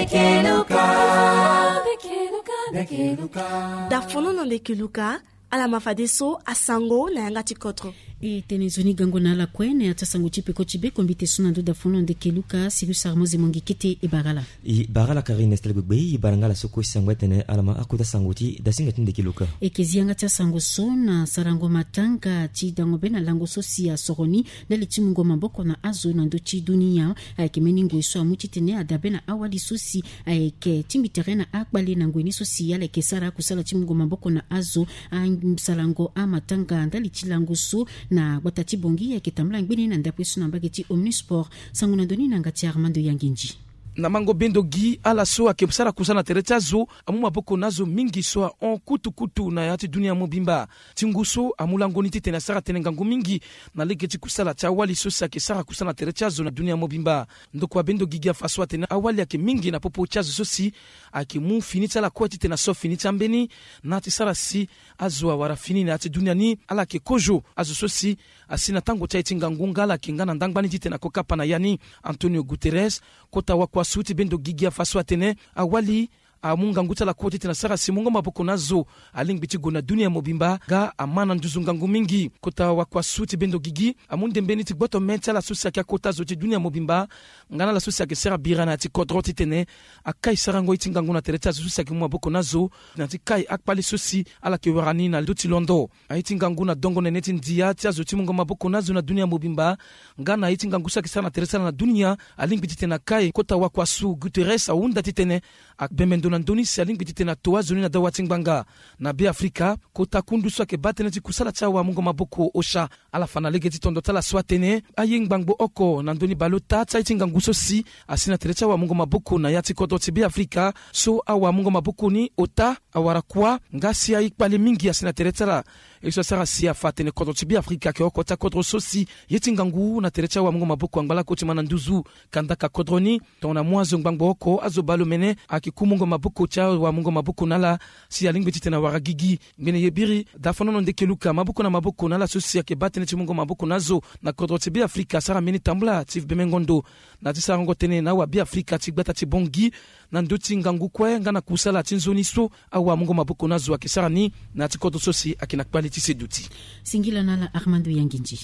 Dafono de Kiluka, ala mafadeso asango na yanga tikotro. E tenezoni gango na la kwene atasango chipeko chibe kombite suna ndo dafono de Kiluka siru sarmozi mongikete e barala. E barala karine stelgbe e barangala soko sangwetene alama akuta sangoti dasinga de Kiluka. E kezianga tasango sona sarango matanga ti dango bena lango sosia soroni dali timungo maboko na azo na ndo chi dunia ayeke meningo so amuti tene adabena awali sosi ayeke timbi terena akbali na ngweni sosi yale ke sara kusala timungo maboko na azo salango amatanga ndali tilango so na batati bongi ya kitamla ngbini na ndapwesu na mbageti Omnisport sangu na doni na ngati Armando Yanginji. Na mango bendo gi ala so akebsara kusana terechazo amuma boko nazo mingi so on kutu na yati dunia mobimba tinguso amulangoni tena sara tenengango mingi na legeti kusala cha wali so sa kesara kusana terechazo na dunia mobimba ndoko bendo gigia faswa tena awali yake mingi na popo chazo sosi akimu finita la kwati tena so finita mbeni na tisara si azwa wara fini na yati dunia ni ala ke kojo azo sosi asina tango cha itingango ngala kingana ndangbani tena kokapa na yani Antonio Guterres kota wakwa suti bendo gigia faswa tene awali amunga nguta la koti tena sara simungo maboko nazo alingbiti gona dunia mobimba ga amana nduzungangu mingi kota wakwa suti bendo gigi amunde mbeni ti boto menta la susi ya kota zoti dunia mobimba ngana la susi ya sera birana ti kodroti tene akai sarango itingangu na tereta susi ya maboko nazo na ti kai akpali susi ala ke warani na duti londo aitingangu na dongo neneti ndia ti azoti mungo maboko nazo na dunia mobimba ngana itingangu sa kisana tereta na dunia alingbiti tena kai kota wakwa su Guterres aunda titene akbemendo na ndoni saling bitite na toa zoni na dawa tingbanga na bi Afrika kota kundu so ke batene ti kusala chawa mungo maboko osha ala fana legeti tondo tala swatene ayingbangbo oko na ndoni balota tsaitinga nguso si asina terecha wa mungo maboko na yati kodo ti bi Afrika so awa mungo maboko ni ota awara kwa ngasi aikpale mingi asina terecha la eso sara si afatene kodo ti bi Afrika ke okota kodro sosi yetingangu na terecha wa mungo maboko angala koti mananduzu kandaka kodroni tona mwazo ngbangbo oko azobalo mene akikumungo maboko cha wa mungo maboko nala si alingbiti tena waragigi ngene yebiri dafono de Kiluka maboko na maboko nala sosi ke batene ti mungo maboko nazo na kodro ti bi Afrika sara meni tambla ti bemengondo na ti sarango tene na wa bi Afrika ti gbata ti bongi na ndoti ngangu kwe ngana kusala ti nzoni so awa mungo maboko nazo akisara ni na ti kodro sosi akina kwaliti seduti singila nala Armando Yanginji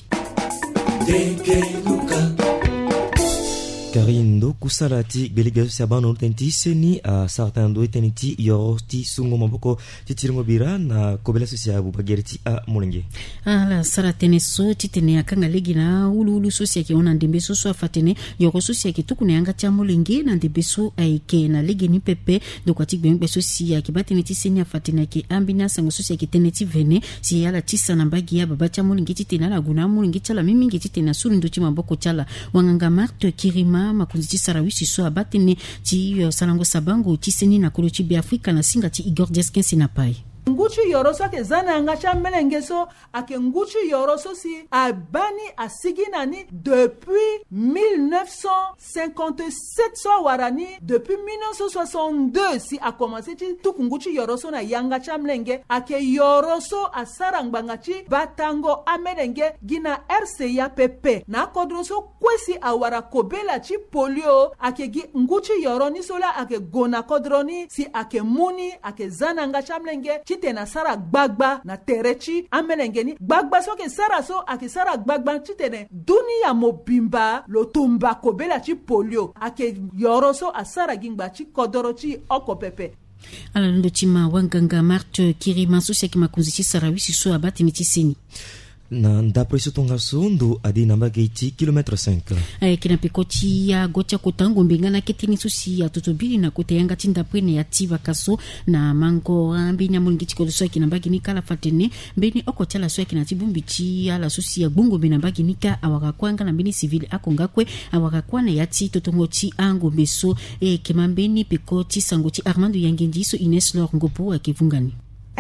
Karindo kusalati belega sabano tentisi ni sartando teniti yorti sungo maboko titiringo bira na kobela sosia bubageriti a molenge ala saratene so titene akanga legi na ulu sosia ke ona ndembe so afatene yoro sosia ke tukune anga tia molenge na ndembe so aike na legi ni pepe do kwati gbembe sosia ke batene tiseni afatene ke ambina sango sosia ke teneti vene si ala tisa na mbagi ya baba tia molenge titena la guna molenge tala mimi ngititena suru ndo ti maboko tala wanganga Marthe Kirima makunzi sarawisi so abatene ti salango sabango tiseni na kolochi bi Afrika na singa ti Igor Jeskin sinapai nguchu yoroso ke zana ngacha melengeso ake nguchu yoroso si abani asigina ni depuis 1957 so warani depuis 1962 si a commencé ti tukunguchu yoroso na yanga cha mlenge ake yoroso asarangba chi batango amelenge gina RCA PP na kodroso kwesi awara kobela chi polio ake gi nguchu yoroni sola ake gona kodroni si ake muni ake zana ngacha mlenge tena sara gbagba na terechi amelengeni gbagba so ke sara so ake sara gbagba titene dunia mobimba lo tumba kobela chi polio ake yoro so asara gingba chi kodoro chi okopepe ala ndo chima wanganga Marthe Kirima so seki makunzi sarawisi so abati mitisini na ndapreso tonga sondo adi namba geiti kilometre 5 kina pikoti ya gocha kotango mbingana ketini susi ya tutubili na kote yanga tinda prene ya tiva kaso na mango ambinya mulingiti koloso kina mbagi nika fatene mbeni okotela so kina tibumbi chi ya la susi ya bungo bina mbagi nika awaka kwanga na mbini civil akongakwe awaka kwana ya ti totongoti ango beso kemambeni pikoti sangoti Armando Yanginji so Ines Lor ngopo akivungani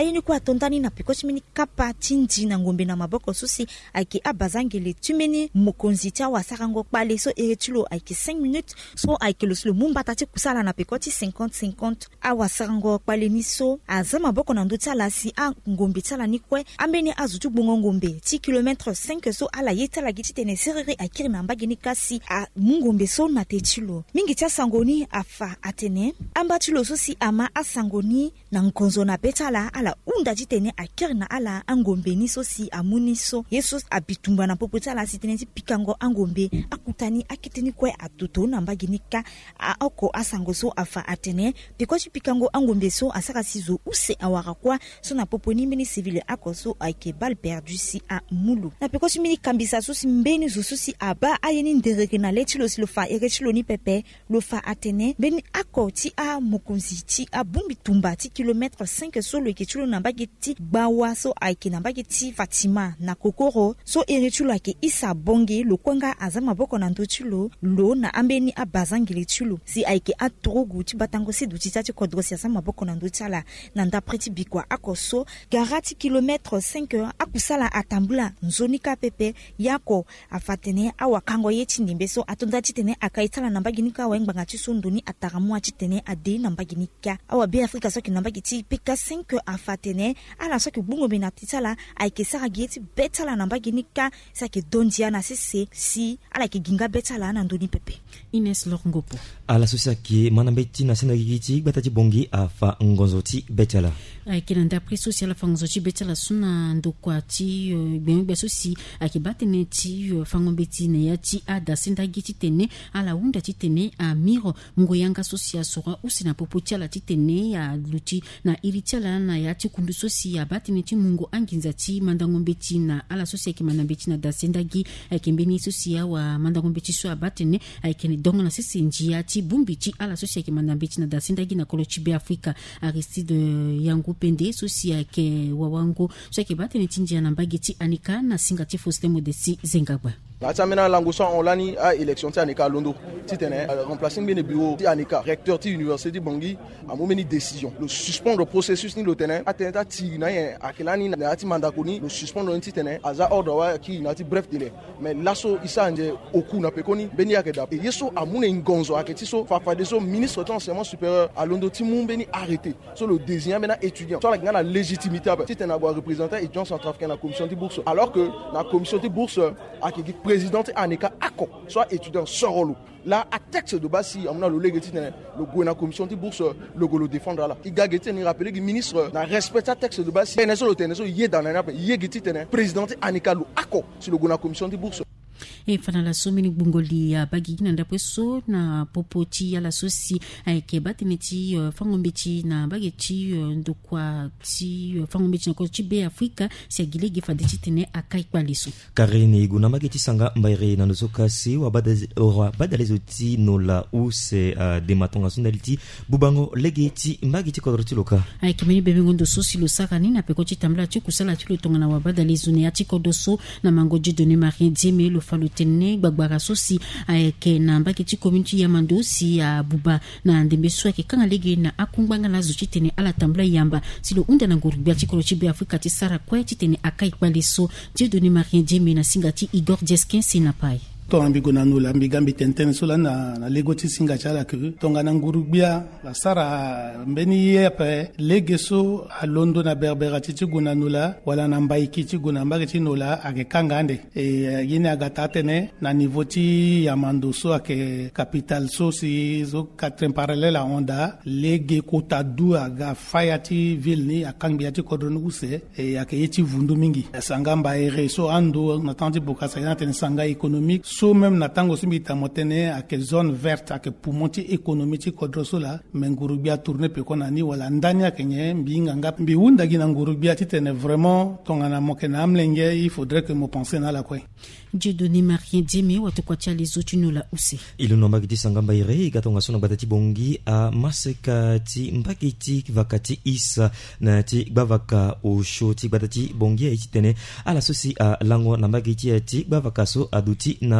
ayeni ku atondani na pikosi mini kapa tindi na ngombe na maboko susi ayeke abazangele ti mbeni mokonzi ti awasara ngo kpale so ere ti lo ayeke 5 minutes so ayeke lo si lo mu mbata ti kusala na peko ti 50-50 awasara ngo kpale ni so aza maboko na ndö ti ala si angombe ti ala ni kue ambeni azo ti gbongo ngombe ti kilometre 5 so ala ye ti ala gi ti tene serere ayekiri na mbage ni kasi amu ngombe so na te ti lo mingi ti asango ni afa atene amba ti lo so si ama asango ni na ngonzo na be ti ala hunda ti tene ayekiri na ala angombe ni so si amu ni so ye so abitumba na popo ti ala si tene ti pikango angombe akuta ni akiti ni kue atoto na mbage ni ka oko asango so afa atene peko ti pikango angombe so asara si zo use awara kuâ so na popo ni mbeni civile ako so ayeke balle perdu si amulu na peko ti mbeni kambisa so si mbeni zo so si aba aye ni ndereke na le ti lo si lo fa ere ti lo ni pepe lo fa atene mbeni ako ti mokonzi ti abungbi tumba ti kilometre 5 so lo yeke ti lo na mbage ti gbawa so ayeke na mbage ti fatima na kokoro so ere ti lo ayeke isa bonge lo kuanga aza maboko na ndö ti lo na ambeni abazangele ti lo si ayeke atorogu ti batango si duti ti ti kodro si aza maboko na ndö ti ala na ndapre ti bikua ako so gara ti kilometre 5 akusala atambula nzoni ka pepe yako afa tene awakango ye ti ndembe so atonda ti tene aka e ti ala na mbage ni ka awaengbanga ti so ndöni atara mu ti tene ade na mbage ni ka awabe afrika so yeke na mbage ti pk 5 afa tene ala so yeke gbungombe na ti ti ala ayeke sara gi ye ti be ti ala na mbage ni ka si ayeke dondia na sese si ala yeke ginga be ti ala na ndöni pepe. Ines Lorongopo ala so si ayeke mana mbe ti na sendaki gi ti gbata ti bongi afa ngonzo ti be ti ala ayeke na ndapre so si ala fa ngonzo ti be ti ala so na ndokua ti gbengbe so si ayeke ba tene ti fangombe ti na ya ti adasendagi ti tene ala hunda ti tene amiro ngoyanga so si asora use na popo ti ala ti tene alu ti na iri ti ala na ya ti kundu so si aba tene ti mungo anginza ti mandangombe ti na ala so si ayeke mana mbe ti na dasendagi ayeke mbeni so si awamandangombe ti so aba tene ayeke dongo na sese njia ti bungbi ti ala so si ayeke mana mbe ti na dasendagi na kolo ti be afrika aristide yango pende so si ayeke wawango so ayeke ba tene ti njia na mbage ti anika na singa ti Faustin Modesti Zengagba Ngati amena langu so online a élection ti anika londo ti tene remplacing bene bureau ti anika recteur ti université Bangui amu meni décision le suspendre processus ni lo tene atene ta ti na ye akelani na ti mandako ni le suspendre ti tene aza ordre wa ki na ti bref délai mais lasso isa anje oku na pekoni beni yake da yeso amune ngonzo aketi so fa de so ministre de l'enseignement supérieur à londo ti mu beni arrêté so le désigner mena étudiant so la ngana légitimité ti tene abo représenter étudiant centrafricain na commission ti bourse alors que na commission ti bourse akeki président Anika Ako, soit étudiant Sorolo. Là, à texte de base, si on a le légati, le gouvernement commission de bourse, le golo défendra là. Il gagné, il rappelé que le ministre n'a respecté texte de base. Il y a dans la président Anika Ako, sur le gouvernement commission de bourse. e fana la so mini bungoli ya bagi na ndapo so na popo ti ala so si ayeke ba tene ti fangombe ti na bagi ti ndokua ti fangombe ti na ko ti be afrika si agilege fa de ti tene akai kpale so karini guna magi ti sanga mbaire na so kasi wa badale zo ti no la use de matonga sundali ti bubango lege ti mbagi ti kodro ti loka ayeke meni bebe ngondo so si lo sara ni na peko ti tambla ti kusala ti lo tongana wa badale zo ne ati kodo so na mango di donné marien dieme lo falo tene gbagbara so si ayeke na mbage ti community yamando si buba na ndembe so ayeke kanga lege na akungbanga na zo ti tene ala tambla yamba si lo hunda na ngurubia ti kolo ti be afrika ti sara kue ti tene akai kpale so di donné marien dieme na singa ti Igor Jeskin Sinapai to ambigo na nula ambigambi tenten so la na lego ti singa chala ke tonga na ngurubia la sara mbeni yepe lege so a londo na berbera ti guna nula wala na mbaiki ti guna mbage ti nula ake kangande e yene agata tene na niveau ti yamando so ake capital so si zo katren parallèle a onda lege kota du aga faya ti ville ni akangbi ti kodron use e ake yeti vundu mingi sanga mbaere so ando na tanti bokasa yana tene sanga économique so même na tango simita motene ake zone verte ake poumon ti économie ti kodro so la mengurubia tourner pe kona ni wala ndani ake nye mbinga ngap mbi unda gina ngurubia ti tene vraiment tongana mokena amlenge il faudrait que mo penser na la kwe Dieu donné marien dieme watu kwa tia les autres no la use ilo no mbagi ti sanga mbaire gatonga so na batati bongi a maseka ti mbagi ti vakati isa na ti bavaka o show ti batati bongi e ti tene ala so si a lango na mbagi ti bavaka so aduti na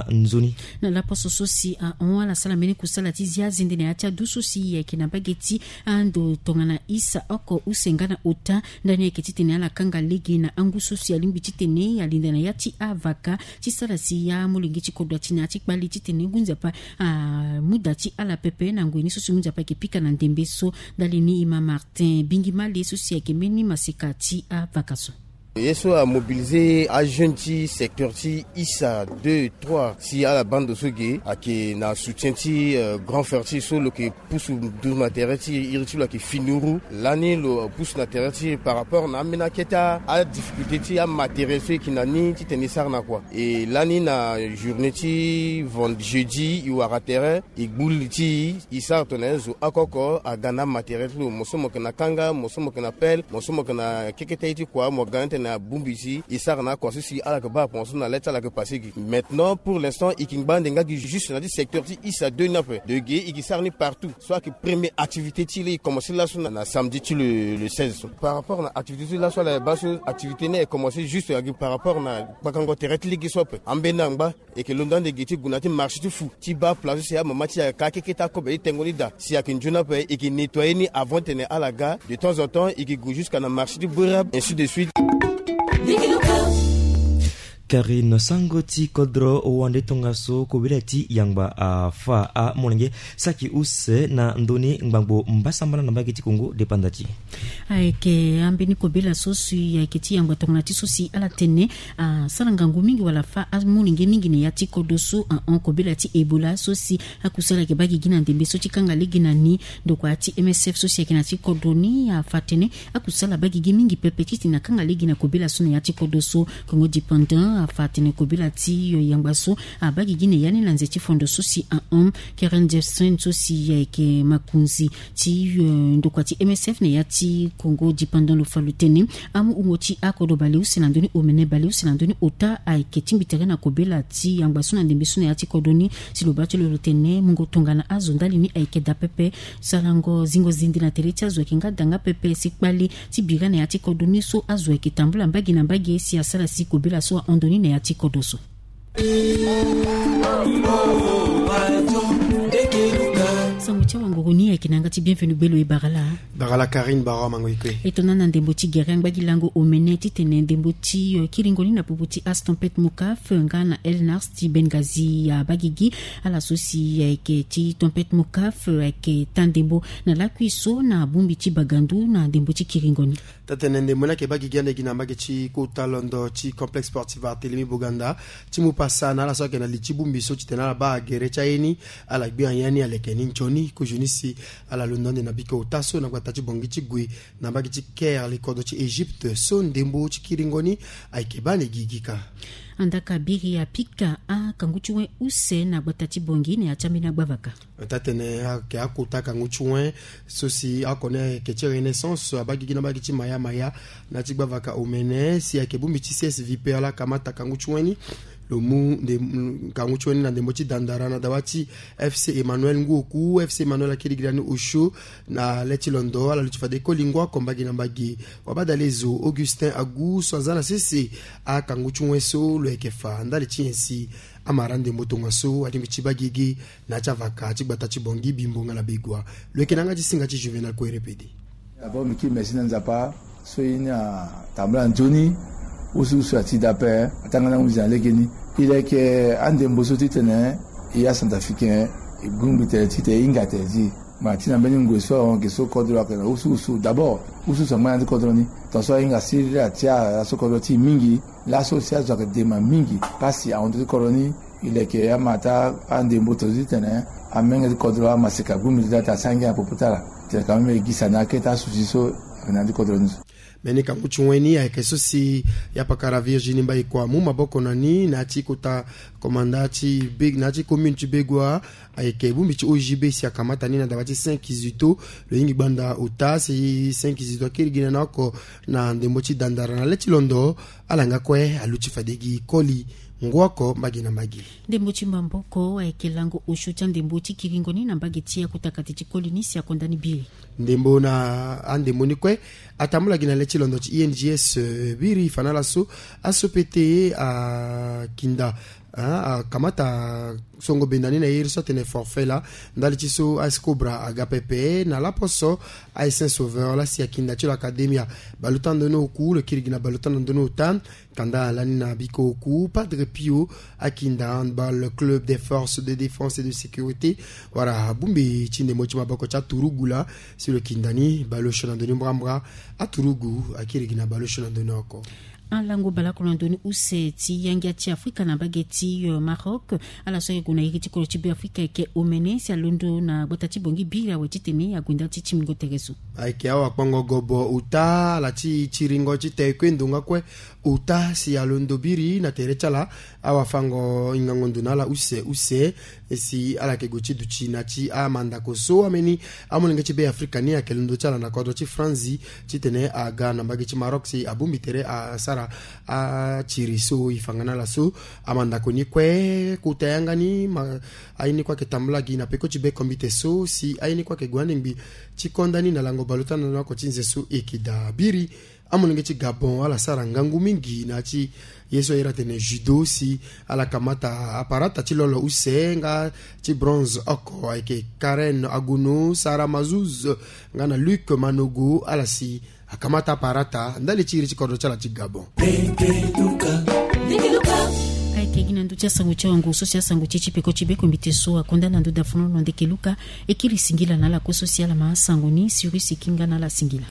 nzoni na lapo sososi ala sala meni kusala tizia zindene acha dusosi ya kina bageti ando tongana isa oko usengana uta ndani ya kititene ala kanga ligi na angu sosi alimbi titene ya lindana ya ti avaka tisala si ya mulingi chikodwa china chikbali titene gunza pa muda chi ala pepe na ngweni sosi gunza pa kipika na ndembeso dalini Ima Martin Bingimali sosi ya kemeni masikati avakaso. Yeso a mobilisé à jeune secteur ISA 2 3 si à la bande de Soge à qui na soutien grand ferti sur le qui pousse 12 matériels irritule qui finuru l'année le pousse matériel par rapport na menaketa à difficulté à matériel qui na ni ti tenisar na quoi et l'année na journée ti jeudi il aura terrain et boule ti ISA tonezo akoko à gana matériel le mosomo na kanga mosomo na pelle mosomo na keketa ti quoi mo gante na bumbisi isarna quoi si ala que ba penser na lettre ala que passer maintenant pour l'instant ikingban denga qui juste dans le secteur ti isa 2 nape de gay qui sarni partout soit que première activité ti li commencer là sur na samedi ti le 16 par rapport à activité là sur la base activité ne commencer juste par rapport na bakango terrain li qui soit ambenangba et que london de giti gunati marché ti fou ti ba place c'est à maman ti ka keketa ko be tengoli da si akinjuna pe et qui nettoyer ni avant tenir à la gare de temps en temps et qui go jusqu'à na marché ti burab ainsi de suite. Karine Sangoti Kodro Wande Tongaso Kobileti Yangba Fa a Monenge Saki Use na Ndoni Mbangbo Mbasambana na Bagiti Kongo depandati. Aike ambeni kobela sosu ya kiti yangba tonganati sosi ala tene sarangangu mingi wala fa amuninge mingi ne yati kodoso on kobela ti Ebola sosi akusala ke bagi gina ndembe sochi kanga ligina ni ndokwa ti MSF sosi ya kinati kodoni ya fatene akusala bagi mingi pepetiti na kanga ligina kobela sona yati kodoso Kongo dependant fatene kobela ti yangbaso abagi gine yani lanze ti fondo sosi Karen Jefferson sosi ya ke makunzi ti ndokwa ti MSF ne yati Congo dependant le falutene amu umoti akodo baliu sinandoni omene baliu sinandoni ota ai ketimbi terena kobela ti yangbaso na ndembe sona yati kodoni silobati le lutene mungo tongana azondali ni ai keda pepe salango zingo zindi na terecha zo kinga danga pepe sikbali ti bigana yati kodoni so azwe kitambula mbagi na mbagi si asala si kobela so ondoni na yati kodoso. Samucha wangogoni ya kinangati bienvenue belo e Barala Karine Barra mangoikwe etonana ndemboti gerang bagilango omeneti tene ndemboti kiringoni na puputi Astompet Mukaf ngana Elnars ti Bengazi ya bagigi ala sosi ya ke ti Tompet Mukaf ke tandembo na lakwiso na bumbi ti bagandu na ndemboti kiringoni tatene ndemona ke bagigi ande kinambage ti kota londo ti complexe sportif Barthélemy Boganda ti mupasa na la soke na lichi bumbi so ti tena la ba gere cha eni ala gbi yani ale kenin choni ko junisi ala london de nabiko utaso na kwatati bongi ti gwe na bagi ti Caire le kodo ti Egypte so ndembo ti kiringoni aikebane gigika andaka biri ya pika kanguchwe use na batati bongi ne achamina bavaka tatene ke akuta kanguchwe sosi akone ke ti renaissance abagi gina bagi ti maya na ti bavaka omene si akebumbi ti CSVP ala kamata kanguchweni lomu de kanguchweni na ndembo ti dandara na dawati FC Emmanuel Ngoku FC Emmanuel Akiligrani Osho na leti londo ala lutifade kolingwa kombagi na mbagi wabadalezo Augustin Agu swanzana sisi a kanguchwe so lo ekefa ndali ti ensi amarande motonga so adimi ti bagigi na chavaka ti gbata ti bongi bimbonga na begwa lo ekenanga ti singa ti Juvenal ko repedi d'abord miki merci na nzapa so ina tambla njoni usu ati dape atangana muzan legeni il est que andembo so titene ya centrafricain gumbi tete ingate di matina beni ngweso on ke so kodro ka usu d'abord usu so mandi kodro ni to so inga sira tia so kodro ti mingi la association ka de ma mingi pasi a on de koloni il est que amata andembo to titene amenga kodro masika gumbi data sanga poputala te quand même gisana keta susiso na di kodro ni meni kamuchweni ayeke so si yapakara Virginie mbai kwa mu maboko nani na ti kota komandati big na ti commune ti begwa ayeke bumbi ti OJB si akamata ni na dabati 5 kizito lo yingi banda ota si 5 kizito kirigina na ko na ndembo ti dandara na leti londo alanga kwe aluti fadegi koli ngwako mbagi na mbagi ndembo ti mbamboko ayeke lango osho ti ndembo ti kiringoni na mbagi ti akutakati ti kolini si akondani biri ndembo na andembo ni kwe atamula gina leti londo ti INGS biri fanala so asopete a kinda kamata songo bendani na yiri so tene forfait la ndali tiso AS Cobra agapepe na la poso AS Saint-Sauveur la si akinda tilo academia balutan de no ku le kirigina balutan de no tan kanda lanina biko ku Padre Pio akinda handball club des forces de défense et de sécurité voilà bumbi chinde mochi maboko cha turugula sur le kindani baloshona de Mbambra a turugu akirigina baloshona de noko alango bala kolondoni useti yangia ti Afrika na bageti Maroc ala soke kuna yiki tikolo ti Afrika ke omene si alondo na botati bongi bira wetitene ya gwinda ti chimingo teresu aike awa kwango gobo uta la ti chiringo ti tekwendunga kwe uta si alondo biri na terechala awa fango ingangonduna la use si ala ke gochi duchi na ti amanda koso ameni amolinga ti be Afrika ni akelondo chala na kodo ti Franzi ti tene aga na bageti Maroc si abumbi tere a sara a chiriso ifangana la so amanda koni kwe kutayanga ni aini kwa ketambla gi na peko ti be kombite so si aini kwa ke gwandingbi ti kondani na lango balutana na ko tinze so ekida biri amolinga ti Gabon ala sara ngangu mingi na ti yeso ira tene judo si ala kamata aparata ti lolo usenga ti bronze oko ayeke Karen Agono Sara Mazuz ngana Luc Manogo ala si akamata aparata ndali chiri ti kodo chala ti Gabon ayeke gi na ndu ti asango ti awango so si asango ti ti peko ti be kombite so akonda na ndu dafono na ndeke luka e kiri singila na ala ko so si ala ma asango ni siri si kinga na ala singila